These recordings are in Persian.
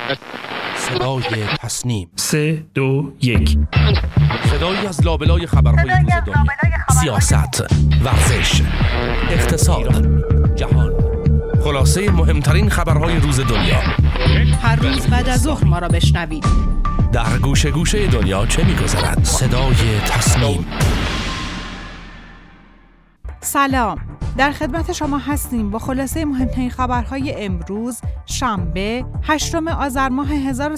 صدای تصنیم 3 2 1 صدایی از لابلای خبرهای روز دنیا، سیاست، ورزش، اقتصاد، جهان، خلاصه مهمترین خبرهای روز دنیا. هر روز بعد از ظهر ما را بشنوید. در گوشه گوشه دنیا چه می‌گذرد؟ صدای تصنیم. سلام، در خدمت شما هستیم با خلاصه مهمترین خبرهای امروز شنبه 8 آذر ماه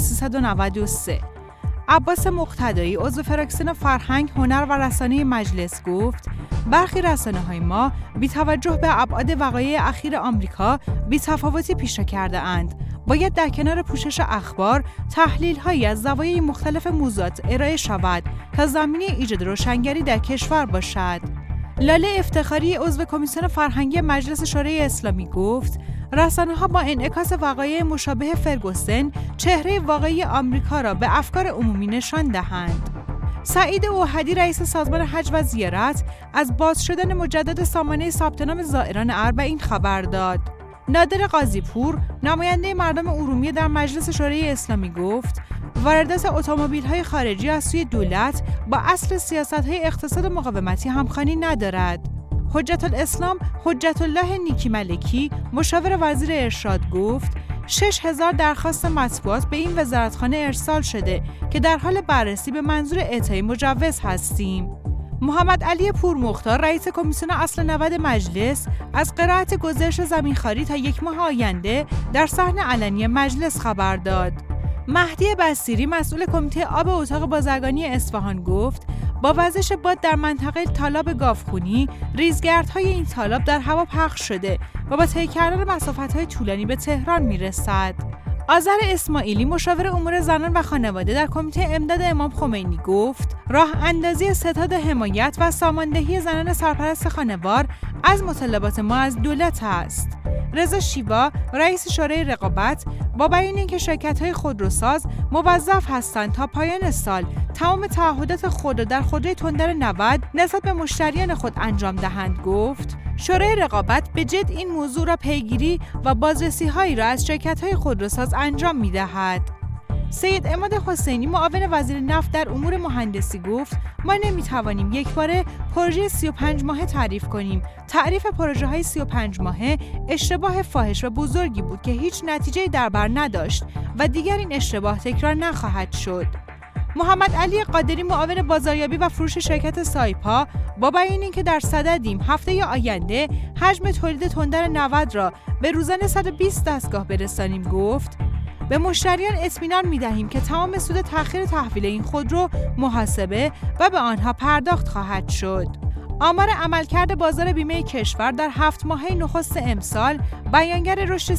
1393. عباس مقتدایی عضو فراکسیون فرهنگ، هنر و رسانه مجلس گفت برخی رسانه‌های ما بی توجه به ابعاد وقایع اخیر آمریکا بی‌تفاوتی پیشه کرده اند. باید در کنار پوشش اخبار تحلیل‌هایی از زوایای مختلف موضوعات ارائه شود تا زمینه ایجاد روشنگری در کشور باشد. لاله افتخاری عضو کمیسیون فرهنگی مجلس شورای اسلامی گفت رسانه‌ها با انعکاس وقایع مشابه فرگوسن چهره واقعی آمریکا را به افکار عمومی نشان دهند. سعید اوحدی رئیس سازمان حج و زیارت از باز شدن مجدد سامانه ثبت نام زائران اربعین خبر داد. نادر قاضی‌پور نماینده مردم ارومیه در مجلس شورای اسلامی گفت واردات اتومبیل‌های خارجی از سوی دولت با اصل سیاست‌های اقتصاد مقاومتی همخوانی ندارد. حجت الاسلام حجت الله نیکی ملکی مشاور وزیر ارشاد گفت 6000 درخواست مطبوعات به این وزارتخانه ارسال شده که در حال بررسی به منظور اعطای مجوز هستیم. محمد علی پورمختار رئیس کمیسیون اصل 90 مجلس از قرائت گزارش زمینخواری تا 1 ماه آینده در صحن علنی مجلس خبر داد. مهدی بصیری مسئول کمیته آب اتاق بازرگانی اصفهان گفت با وزش باد در منطقه تالاب گاوخونی ریزگردهای این تالاب در هوا پخش شده و با طی کردن مسافت‌های طولانی به تهران میرسد. آذر اسماعیلی مشاور امور زنان و خانواده در کمیته امداد امام خمینی گفت راه اندازی ستاد حمایت و ساماندهی زنان سرپرست خانوار از مطالبات ما از دولت است. رضا شیوا رئیس شورای رقابت با بیان اینکه شرکت‌های خودروساز موظف هستند تا پایان سال تمام تعهدات خود را در خودروی تندر 90 نسبت به مشتریان خود انجام دهند گفت شورای رقابت به جد این موضوع را پیگیری و بازرسی‌هایی را از شرکت‌های خودروساز انجام می‌دهد. سید عماد حسینی معاون وزیر نفت در امور مهندسی گفت ما نمی‌توانیم یکباره پروژه 35 ماهه تعریف کنیم. تعریف پروژه‌های 35 ماهه اشتباه فاحش و بزرگی بود که هیچ نتیجه‌ای در بر نداشت و دیگر این اشتباه تکرار نخواهد شد. محمد علی قادری معاون بازاریابی و فروش شرکت سایپا با بیان اینکه در صددیم هفته آینده حجم تولید تندر 90 را به روزانه 120 دستگاه برسانیم گفت به مشتریان اطمینان می‌دهیم که تمام سود تأخیر تحویل این خودرو محاسبه و به آنها پرداخت خواهد شد. آمار عملکرد بازار بیمه کشور در 7 ماهه نخست امسال بیانگر رشد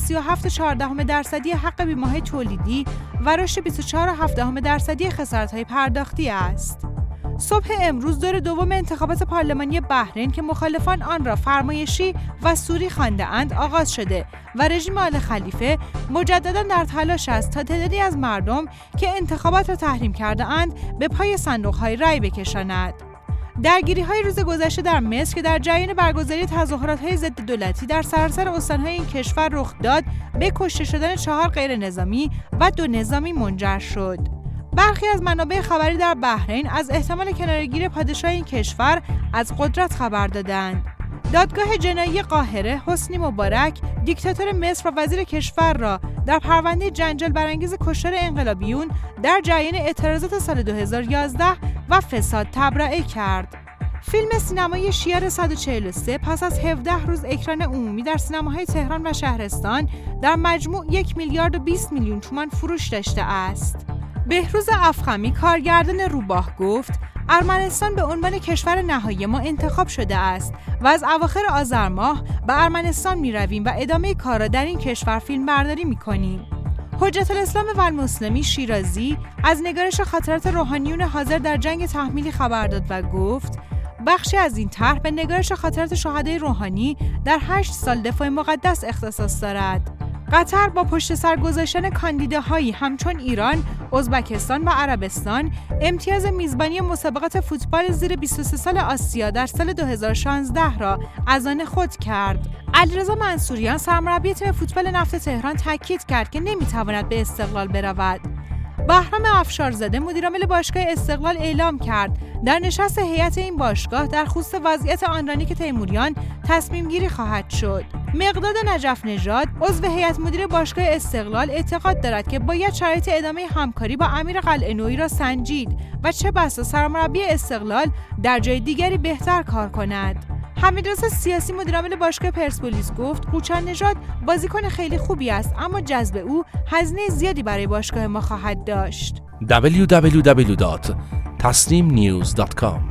37.4% حق بیمه‌های تولیدی و رشد 24.7% خسارت‌های پرداختی است. صبح امروز دور دوم انتخابات پارلمانی بحرین که مخالفان آن را فرمایشی و سوری خوانده‌اند آغاز شده و رژیم آل خلیفه مجددا در تلاش است تا تعدادی از مردم که انتخابات را تحریم کرده‌اند به پای صندوق‌های رای بکشاند. درگیری‌های روز گذشته در مصر که در جریان برگزاری تظاهرات‌های ضد دولتی در سراسر استان‌های این کشور رخ داد به کشته شدن 4 غیر نظامی و 2 نظامی منجر شد. برخی از منابع خبری در بحرین از احتمال کناره‌گیری پادشاه این کشور از قدرت خبر دادند. دادگاه جنایی قاهره حسنی مبارک دیکتاتور مصر و وزیر کشور را در پرونده جنجال برانگیز کشتار انقلابیون در جریان اعتراضات سال 2011 و فساد تبرئه کرد. فیلم سینمایی شیار 143 پس از 17 روز اکران عمومی در سینماهای تهران و شهرستان در مجموع 1 میلیارد و 20 میلیون تومان فروش داشته است. بهروز افخمی کارگردان روباه گفت ارمنستان به عنوان کشور نهایی ما انتخاب شده است و از اواخر آذر ماه به ارمنستان می رویم و ادامه کار را در این کشور فیلم برداری می کنیم. حجت الاسلام و المسلمی شیرازی از نگارش خاطرات روحانیون حاضر در جنگ تحمیلی خبر داد و گفت بخشی از این طرح به نگارش خاطرات شهدای روحانی در 8 سال دفاع مقدس اختصاص دارد. قطر با پشت سر گذاشتن کاندیداهایی همچون ایران، ازبکستان و عربستان امتیاز میزبانی مسابقات فوتبال زیر 23 سال آسیا در سال 2016 را از آن خود کرد. علیرضا منصوریان سرمربی تیم فوتبال نفت تهران تاکید کرد که نمیتواند به استقلال برود. بهرام افشارزاده مدیرعامل باشگاه استقلال اعلام کرد در نشست هیئت این باشگاه در خصوص وضعیت آنرانیک تیموریان تصمیم گیری خواهد شد. مقداد نجف نژاد عضو هیئت مدیره باشگاه استقلال اعتقاد دارد که باید شرایط ادامه همکاری با امیر قلعه‌نویی را سنجید و چه بسا سرمربی استقلال در جای دیگری بهتر کار کند. حمیدرضا سیاسی مدیرعامل باشگاه پرسپولیس گفت قوچان نژاد بازیکن خیلی خوبی است، اما جذب او هزینه زیادی برای باشگاه ما خواهد داشت. www.tasnimnews.com